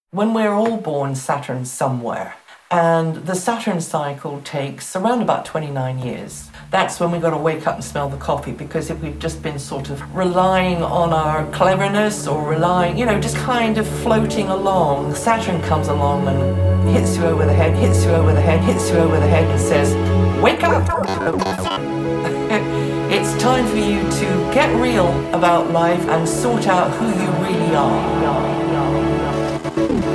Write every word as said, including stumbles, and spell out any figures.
When we're all born, Saturn's somewhere. And the Saturn cycle takes around about twenty-nine years. That's when we've got to wake up and smell the coffee, because if we've just been sort of relying on our cleverness or relying, you know, just kind of floating along, Saturn comes along and hits you over the head, hits you over the head, hits you over the head and says, wake up! It's time for you to get real about life and sort out who you really are.